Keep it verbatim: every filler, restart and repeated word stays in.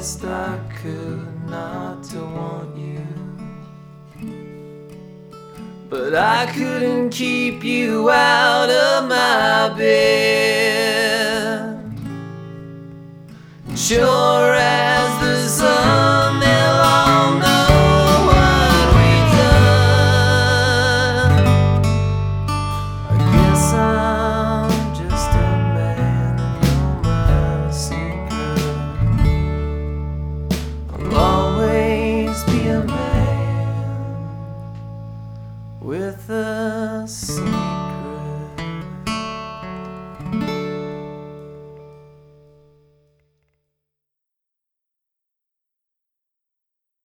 best I could not to want you, but I couldn't keep you out of my bed. Sure as the sun, they'll all know what we've done. I guess I'm just a man and you're my secret. I'll always be a man with a secret.